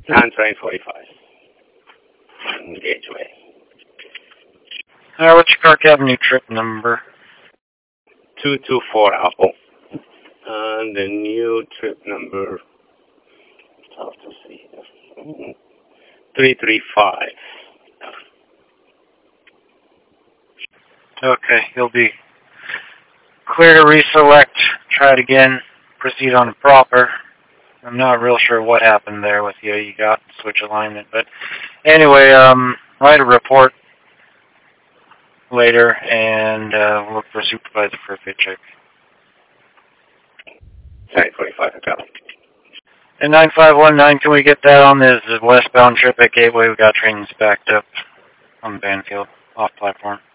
And train 45. Gateway. What's your car cabin new trip number? 224 Apple. And the new trip number, tough to see, 335. Okay, you'll be clear to reselect, try it again, proceed on the proper. I'm not real sure what happened there with you. You got switch alignment. But anyway, write a report later and look for a supervisor for a fit check. Train 45 Apple. And 9519, can we get that on this westbound trip at Gateway? We got trains backed up on Banfield, off platform.